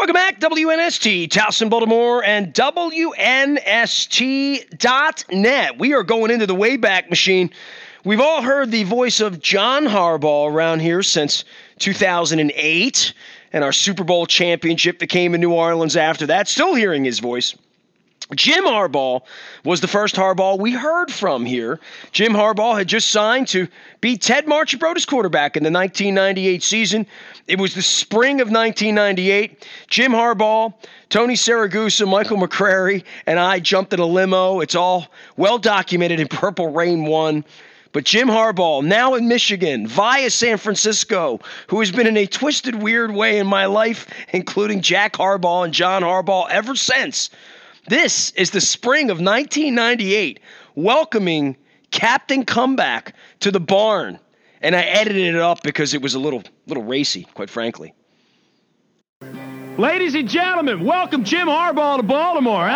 Welcome back, WNST, Towson, Baltimore, and WNST.net. We are going into the Wayback Machine. We've all heard the voice of John Harbaugh around here since 2008 and our Super Bowl championship that came in New Orleans after that. Still hearing his voice. Jim Harbaugh was the first Harbaugh we heard from here. Jim Harbaugh had just signed to be Ted Marchibroda's quarterback in the 1998 season. It was the spring of 1998. Jim Harbaugh, Tony Siragusa, Michael McCrary, and I jumped in a limo. It's all well documented in Purple Rain 1. But Jim Harbaugh, now in Michigan, via San Francisco, who has been in a twisted, weird way in my life, including Jack Harbaugh and John Harbaugh ever since. This is the spring of 1998, welcoming Captain Comeback to the barn. And I edited it up because it was a little racy, quite frankly. Ladies and gentlemen, welcome Jim Harbaugh to Baltimore,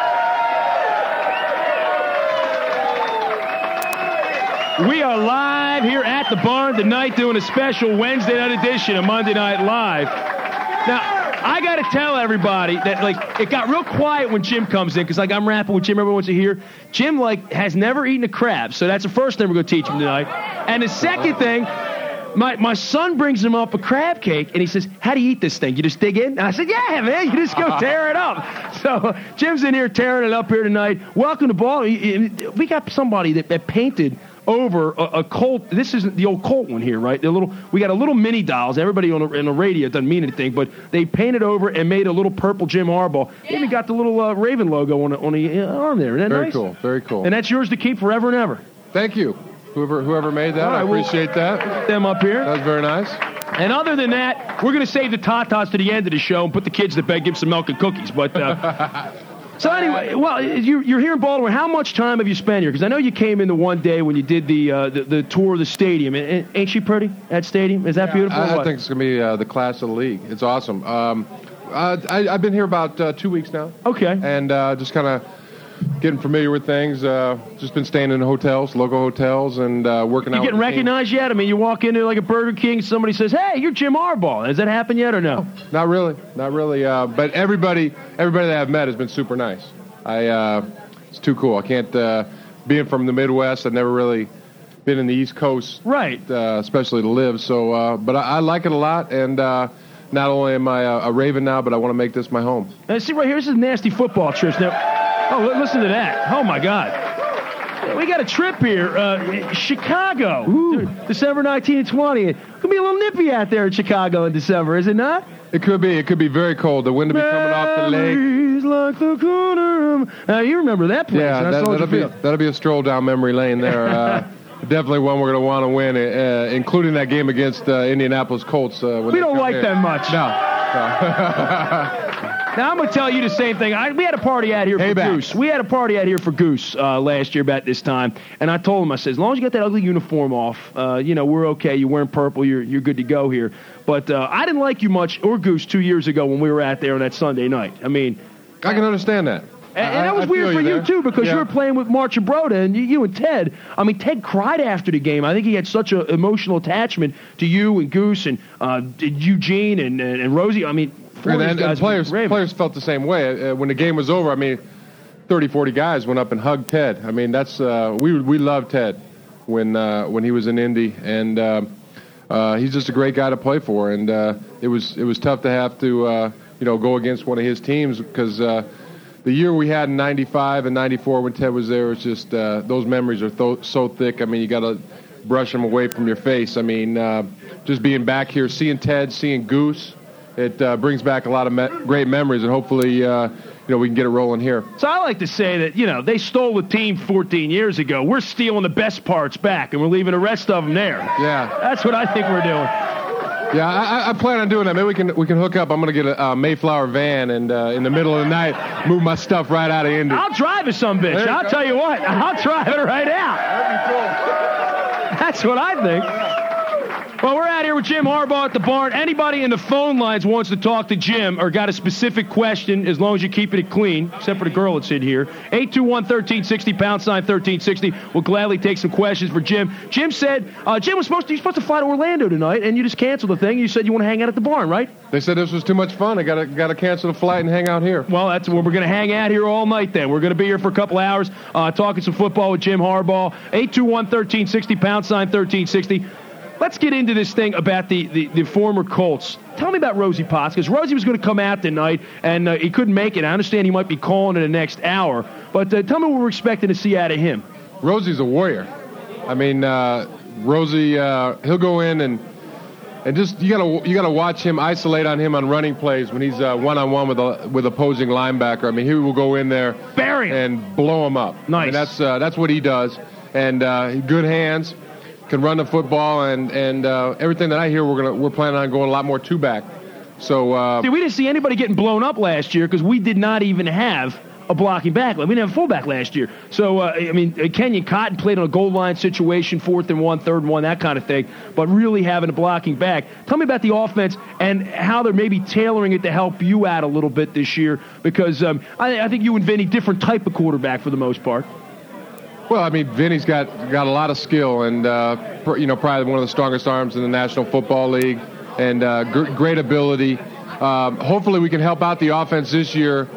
We are live here at the barn tonight doing a special Wednesday night edition of Monday Night Live. Now, I got to tell everybody that, it got real quiet when Jim comes in because, I'm rapping with Jim. Everyone wants to hear. Jim, has never eaten a crab, so that's the first thing we're going to teach him tonight. And the second thing, my son brings him up a crab cake, and he says, how do you eat this thing? You just dig in? And I said, yeah, man, you just go tear it up. So Jim's in here tearing it up here tonight. Welcome to Baltimore. We got somebody that painted over a Colt. This isn't the old Colt one here, right? We got a little mini dolls. Everybody on the radio doesn't mean anything, but they painted over and made a little purple Jim Harbaugh. Yeah. Even got the little Raven logo on the arm there. Isn't that nice? Cool, very cool. And that's yours to keep forever and ever. Thank you, whoever made that. Right, I appreciate that. Put them up here. That was very nice. And other than that, we're going to save the tatas to the end of the show and put the kids to bed, give some milk and cookies. But. So anyway, well, you're here in Baltimore. How much time have you spent here? Because I know you came in the one day when you did the tour of the stadium. And ain't she pretty, that stadium? Is that beautiful? I think it's going to be the class of the league. It's awesome. I've been here about 2 weeks now. Okay. And just kind of getting familiar with things. Just been staying in hotels, local hotels, and working out. You getting recognized yet? I mean, you walk into like a Burger King, somebody says, "Hey, you're Jim Harbaugh." Has that happened yet or no? Not really. But everybody that I've met has been super nice. It's too cool. I can't. Being from the Midwest, I've never really been in the East Coast, right? Especially to live. So, but I like it a lot, and not only am I a Raven now, but I want to make this my home. And see right here, this is nasty football trips now. Oh, listen to that. Oh, my God. We got a trip here. Chicago. Dude, December 19 and 20. It could be a little nippy out there in Chicago in December, is it not? It could be. It could be very cold. The wind will be coming off the lake. Like the corner. You remember that place. Yeah, that'll be a stroll down memory lane there. Definitely one we're going to want to win, including that game against Indianapolis Colts. We don't like them much. No. Now, I'm going to tell you the same thing. We had a party out here for Goose. We had a party out here for Goose last year about this time. And I told him, I said, as long as you got that ugly uniform off, we're okay. You're wearing purple. You're good to go here. But I didn't like you much, or Goose, 2 years ago when we were out there on that Sunday night. I mean, I can understand that. And that was weird for you, too, because you were playing with Marchibroda, and you and Ted. I mean, Ted cried after the game. I think he had such an emotional attachment to you and Goose and Eugene and Rosie. I mean, and players felt the same way. When the game was over, I mean, 30, 40 guys went up and hugged Ted. I mean, that's we loved Ted when he was in Indy, and he's just a great guy to play for. And it was tough to have to go against one of his teams because the year we had in '95 and '94 when Ted was there, it's just those memories are so thick. I mean, you got to brush them away from your face. I mean, just being back here, seeing Ted, seeing Goose. It brings back a lot of great memories, and hopefully, we can get it rolling here. So I like to say that, they stole the team 14 years ago. We're stealing the best parts back, and we're leaving the rest of them there. Yeah. That's what I think we're doing. Yeah, I plan on doing that. Maybe we can hook up. I'm going to get a Mayflower van and in the middle of the night move my stuff right out of Indy. I'll drive it, some bitch. I'll tell you what. I'll drive it right out. That'd be cool. That's what I think. Well, we're out here with Jim Harbaugh at the barn. Anybody in the phone lines wants to talk to Jim or got a specific question, as long as you keep it clean, except for the girl that's in here. 821-1360, pound sign 1360. We'll gladly take some questions for Jim. Jim said, Jim was supposed to fly to Orlando tonight, and you just canceled the thing. You said you want to hang out at the barn, right? They said this was too much fun. I got to cancel the flight and hang out here. Well, that's where we're going to hang out here all night then. We're going to be here for a couple hours talking some football with Jim Harbaugh. 821-1360, pound sign 1360. Let's get into this thing about the former Colts. Tell me about Rosie Potts, because Rosie was going to come out tonight, and he couldn't make it. I understand he might be calling in the next hour, but tell me what we're expecting to see out of him. Rosie's a warrior. I mean, Rosie, he'll go in and just you gotta watch him, isolate on him on running plays when he's one-on-one with opposing linebacker. I mean, he will go in there and blow him up. Nice. I mean, that's what he does, and good hands. Can run the football, and everything that I hear, we're planning on going a lot more two-back. So see, we didn't see anybody getting blown up last year because we did not even have a blocking back. We didn't have a fullback last year. So I mean, Kenyon Cotton played on a goal line situation, 4th and 1, 3rd and 1, that kind of thing. But really having a blocking back. Tell me about the offense and how they're maybe tailoring it to help you out a little bit this year, because I think you and Vinny different type of quarterback for the most part. Well, I mean, Vinny's got a lot of skill, and probably one of the strongest arms in the National Football League, and great ability. Hopefully, we can help out the offense this year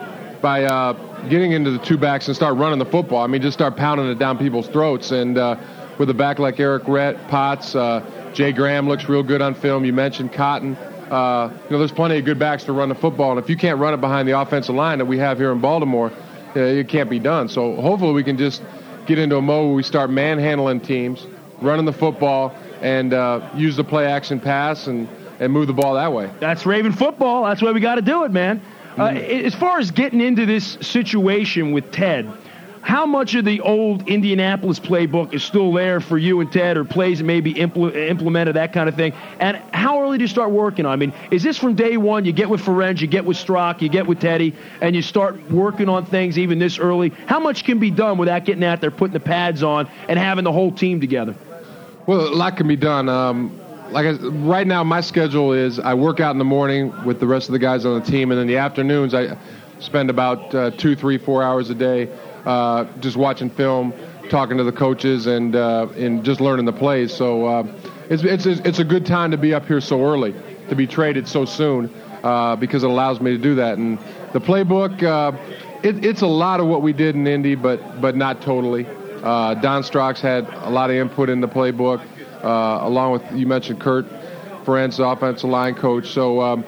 by getting into the two backs and start running the football. I mean, just start pounding it down people's throats. And with a back like Eric Rhett, Potts, Jay Graham looks real good on film. You mentioned Cotton. There's plenty of good backs to run the football, and if you can't run it behind the offensive line that we have here in Baltimore, it can't be done. So hopefully, we can just get into a mode where we start manhandling teams, running the football, and use the play-action pass and move the ball that way. That's Raven football. That's why we got to do it, man. As far as getting into this situation with Ted, how much of the old Indianapolis playbook is still there for you and Ted, or plays that may be implemented, that kind of thing? And how early do you start working on? I mean, is this from day one? You get with Ferenc, you get with Strock, you get with Teddy, and you start working on things even this early? How much can be done without getting out there, putting the pads on, and having the whole team together? Well, a lot can be done. Right now, my schedule is I work out in the morning with the rest of the guys on the team, and in the afternoons I spend about 2, 3, 4 hours a day just watching film, talking to the coaches, and just learning the plays. So it's a good time to be up here so early, to be traded so soon, because it allows me to do that. And the playbook, it's a lot of what we did in Indy, but not totally. Don Strock's had a lot of input in the playbook, along with, you mentioned Kurt Ferenc, offensive line coach. So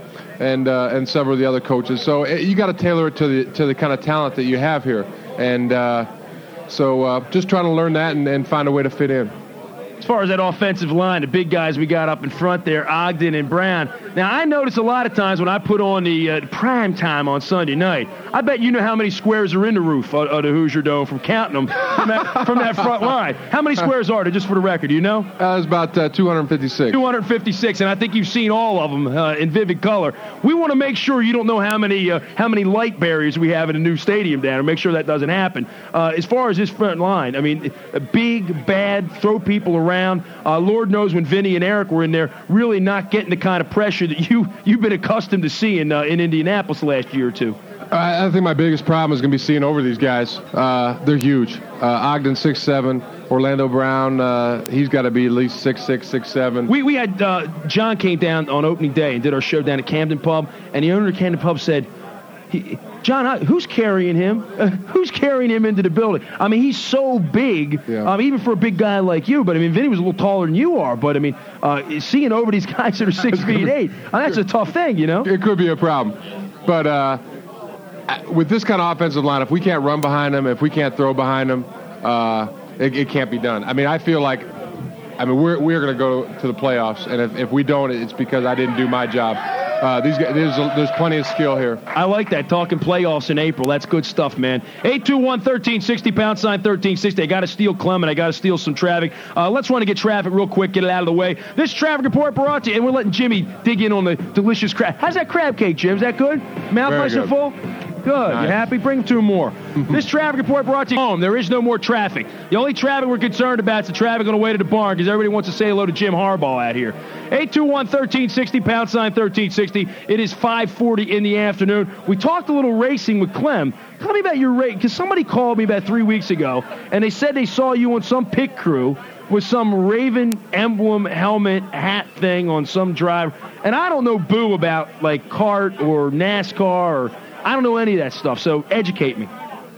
and several of the other coaches. So you got to tailor it to the kind of talent that you have here. And so just trying to learn that and find a way to fit in. As far as that offensive line, the big guys we got up in front there, Ogden and Brown. Now, I notice a lot of times when I put on the prime time on Sunday night, I bet you know how many squares are in the roof of the Hoosier Dome from counting them from that front line. How many squares are there, just for the record? Do you know? It's about 256. 256, and I think you've seen all of them in vivid color. We want to make sure you don't know how many light barriers we have in a new stadium down, and make sure that doesn't happen. As far as this front line, I mean, big, bad, throw people around. Lord knows when Vinny and Eric were in there, really not getting the kind of pressure that you've been accustomed to seeing in Indianapolis the last year or two. I think my biggest problem is going to be seeing over these guys. They're huge. Ogden 6'7", Orlando Brown, he's got to be at least 6'6", 6'7". We had John came down on opening day and did our show down at Camden Pub, and the owner of Camden Pub said, John, who's carrying him? Who's carrying him into the building? I mean, he's so big, even for a big guy like you. But, I mean, Vinny was a little taller than you are. But, I mean, seeing over these guys that are 6'8", that's a tough thing, you know? It could be a problem. But with this kind of offensive line, if we can't run behind them, if we can't throw behind them, it can't be done. I mean, I feel like, we're going to go to the playoffs. And if we don't, it's because I didn't do my job. These guys, there's plenty of skill here. I like that, talking playoffs in April. That's good stuff, man. 821-1360, pound sign 1360. I got to steal Clement. I got to steal some traffic. Let's run to get traffic real quick, get it out of the way. This traffic report brought to you, and we're letting Jimmy dig in on the delicious crab. How's that crab cake, Jim? Is that good? Mouth nice and full? Good. Nice. You happy? Bring 2 more. This traffic report brought to you home. There is no more traffic. The only traffic we're concerned about is the traffic on the way to the barn because everybody wants to say hello to Jim Harbaugh out here. 821-1360, #1360. It is 5:40 in the afternoon. We talked a little racing with Clem. Tell me about your race, because somebody called me about 3 weeks ago, and they said they saw you on some pit crew with some Raven emblem helmet hat thing on some drive. And I don't know boo about, like, kart or NASCAR, or I don't know any of that stuff, so educate me.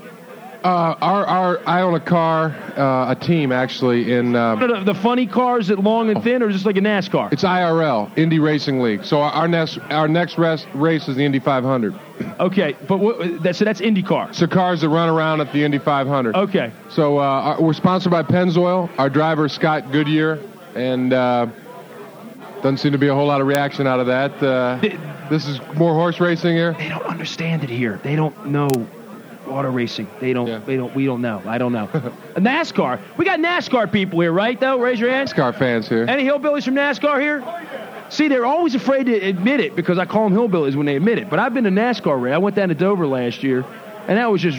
I own a car, a team actually in The funny cars that long and thin, or just like a NASCAR? It's IRL, Indy Racing League. So our next race is the Indy 500. Okay, but so that's IndyCar. So cars that run around at the Indy 500. Okay. So we're sponsored by Pennzoil. Our driver is Scott Goodyear, and doesn't seem to be a whole lot of reaction out of that. This is more horse racing here. They don't understand it here. They don't know auto racing. We don't know. I don't know. A NASCAR. We got NASCAR people here, right, though? Raise your hands. NASCAR fans here. Any hillbillies from NASCAR here? See, they're always afraid to admit it because I call them hillbillies when they admit it. But I've been to NASCAR race. I went down to Dover last year, and that was just,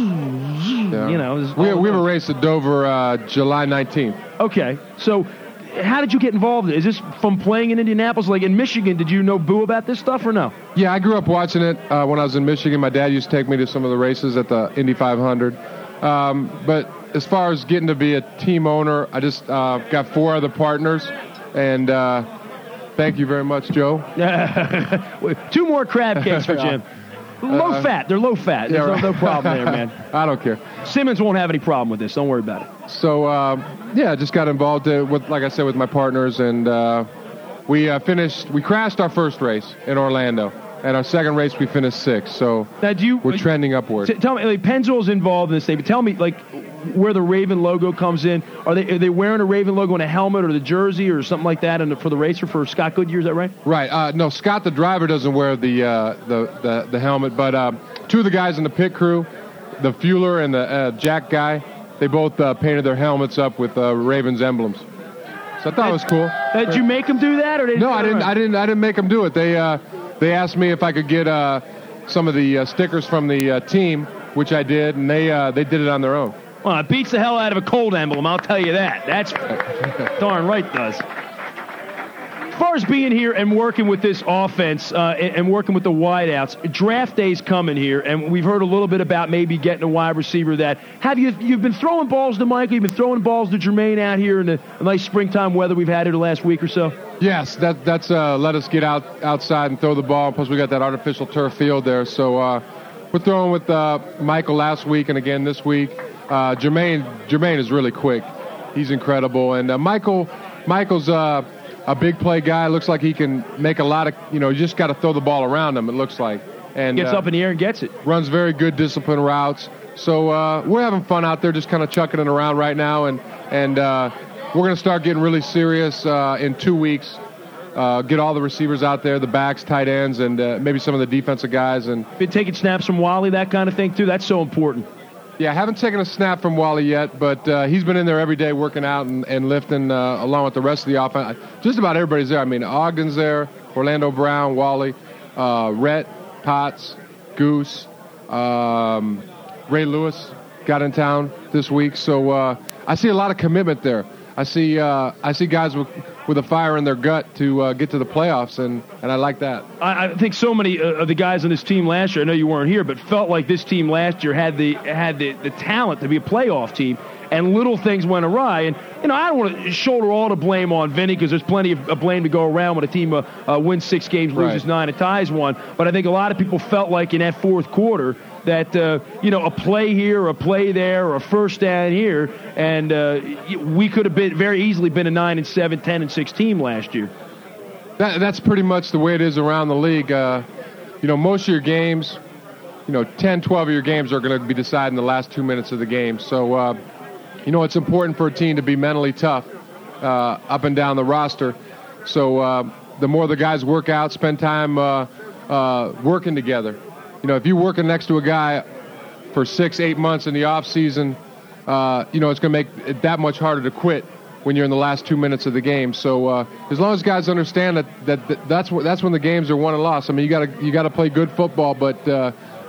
you know. We have a race at Dover July 19th. Okay. So how did you get involved? Is this from playing in Indianapolis? Like in Michigan, did you know boo about this stuff or no? Yeah, I grew up watching it when I was in Michigan. My dad used to take me to some of the races at the Indy 500. But as far as getting to be a team owner, I just got 4 other partners. And thank you very much, Joe. 2 more crab cakes for Jim. Low fat. They're low fat. There's no problem there, man. I don't care. Simmons won't have any problem with this. Don't worry about it. So, I just got involved with, like I said, with my partners, and we crashed our first race in Orlando, and our second race we finished 6th. So now, we're trending upward. Tell me, like, Pennzoil's involved in this thing, but tell me, like, where the Raven logo comes in. Are they wearing a Raven logo on a helmet or the jersey or something like that for the racer for Scott Goodyear? Is that right? Right. No, Scott, the driver, doesn't wear the helmet, but 2 of the guys in the pit crew, the fueler and the Jack guy, they both painted their helmets up with Ravens emblems. So I thought it was cool. Did you make them do that, or no? I didn't make them do it. They asked me if I could get some of the stickers from the team, which I did, and they did it on their own. Well, it beats the hell out of a cold emblem, I'll tell you that. That's darn right it does. As far as being here and working with this offense and working with the wideouts, draft day's coming here, and we've heard a little bit about maybe getting a wide receiver. You've been throwing balls to Michael, you've been throwing balls to Jermaine out here in the nice springtime weather we've had here the last week or so? Yes, that's let us get outside and throw the ball. Plus we got that artificial turf field there. So we're throwing with Michael last week and again this week. Jermaine is really quick. He's incredible. And Michael's a big play guy. Looks like he can make a lot of, you just got to throw the ball around him, it looks like. And gets up in the air and gets it. Runs very good disciplined routes. So we're having fun out there just kind of chucking it around right now. And we're going to start getting really serious in 2 weeks. Get all the receivers out there, the backs, tight ends, and maybe some of the defensive guys. And been taking snaps from Wally, that kind of thing, too? That's so important. Yeah, I haven't taken a snap from Wally yet, but he's been in there every day working out and lifting along with the rest of the offense. Just about everybody's there. I mean, Ogden's there, Orlando Brown, Wally, Rhett, Potts, Goose, Ray Lewis got in town this week. So I see a lot of commitment there. I see guys with a fire in their gut to get to the playoffs, and I like that. I think so many of the guys on this team last year, I know you weren't here, but felt like this team last year had the talent to be a playoff team, and little things went awry. And I don't want to shoulder all the blame on Vinny because there's plenty of blame to go around when a team wins 6 games, loses 9, and ties 1. But I think a lot of people felt like in that fourth quarter that, a play here, or a play there, or a first down here, and we could have very easily been a 9-7, 10-6 team last year. That's pretty much the way it is around the league. Most of your games, 10, 12 of your games are going to be decided in the last 2 minutes of the game. So, it's important for a team to be mentally tough up and down the roster. So the more the guys work out, spend time working together. If you're working next to a guy for 6-8 months in the off season, it's going to make it that much harder to quit when you're in the last 2 minutes of the game. So as long as guys understand that's when the games are won and lost. I mean, you got to play good football, but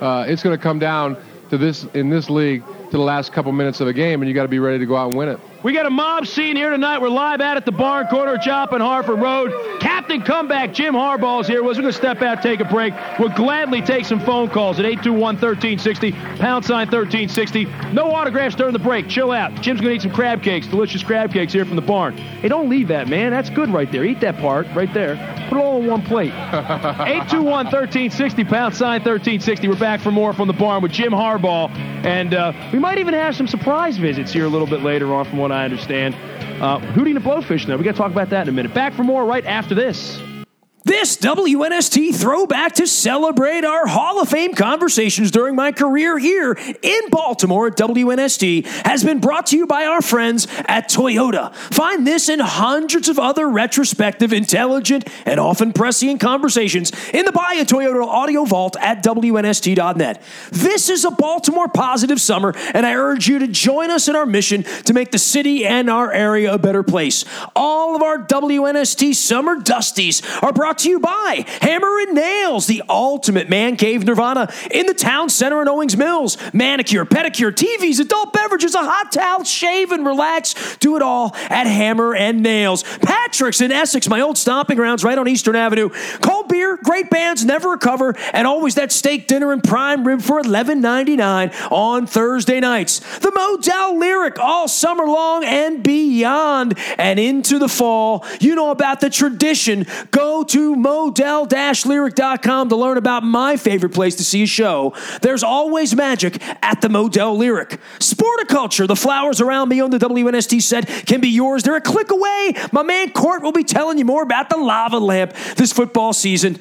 it's going to come down to this in this league to the last couple minutes of a game, and you got to be ready to go out and win it. We got a mob scene here tonight. We're live at the Barn, corner of Chop and Harford Road. Captain Comeback Jim Harbaugh is here. We're going to step out, take a break. We'll gladly take some phone calls at 821-1360, #1360. No autographs during the break. Chill out. Jim's going to eat some crab cakes, delicious crab cakes here from the Barn. Hey, don't leave that, man. That's good right there. Eat that part right there. Put it all in one plate. 821-1360, #1360. We're back for more from the Barn with Jim Harbaugh. And we might even have some surprise visits here a little bit later on from what I understand. Hootie and the Blowfish, though. We got to talk about that in a minute. Back for more right after this. This WNST throwback to celebrate our Hall of Fame conversations during my career here in Baltimore at WNST has been brought to you by our friends at Toyota. Find this and hundreds of other retrospective, intelligent, and often prescient conversations in the Buy a Toyota audio vault at WNST.net. This is a Baltimore positive summer, and I urge you to join us in our mission to make the city and our area a better place. All of our WNST summer dusties are brought to you by Hammer and Nails, the ultimate man cave nirvana in the town center in Owings Mills. Manicure, pedicure, TVs, adult beverages, a hot towel, shave and relax. Do it all at Hammer and Nails. Patrick's in Essex, my old stomping grounds right on Eastern Avenue. Cold beer, great bands, never recover, and always that steak dinner and prime rib for $11.99 on Thursday nights. The Modell Lyric all summer long and beyond and into the fall. You know about the tradition. Go to Modell-Lyric.com to learn about my favorite place to see a show. There's always magic at the Modell Lyric. Sporticulture, the flowers around me on the WNST set can be yours. They're a click away. My man Court will be telling you more about the lava lamp this football season.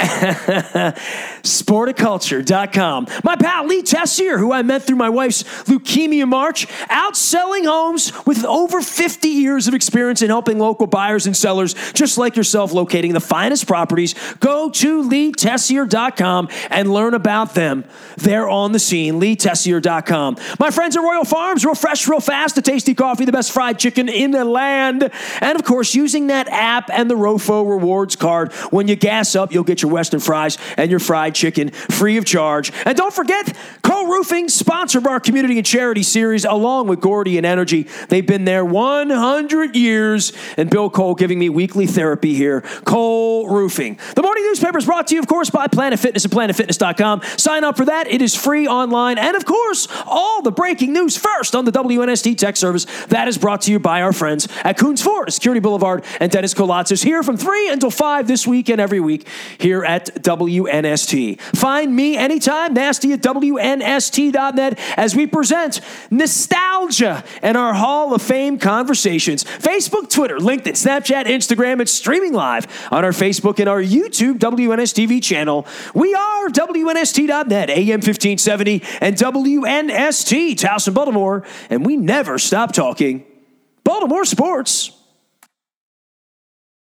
Sporticulture.com. My pal Lee Tessier, who I met through my wife's leukemia march, outselling homes with over 50 years of experience in helping local buyers and sellers just like yourself locating the finest properties. Go to LeeTessier.com and learn about them. They're on the scene. LeeTessier.com. My friends at Royal Farms, real fresh, real fast, the tasty coffee, the best fried chicken in the land. And of course, using that app and the ROFO rewards card, when you gas up, you'll get your Western fries and your fried chicken free of charge. And don't forget, Cole Roofing, sponsor of our community and charity series, along with Gordy and Energy. They've been there 100 years. And Bill Cole giving me weekly therapy here. Cole Roofing. The morning newspaper is brought to you, of course, by Planet Fitness and PlanetFitness.com. Sign up for that. It is free online. And, of course, all the breaking news first on the WNST Tech Service. That is brought to you by our friends at Coons Forest, Security Boulevard, and Dennis Colatzis here from 3 until 5 this week and every week here at WNST. Find me anytime, Nasty at WNST.net, as we present nostalgia and our Hall of Fame conversations. Facebook, Twitter, LinkedIn, Snapchat, Instagram, and streaming live on our Facebook and our YouTube WNSTV channel. We are WNST.net, AM 1570, and WNST, Towson, Baltimore, and we never stop talking Baltimore sports.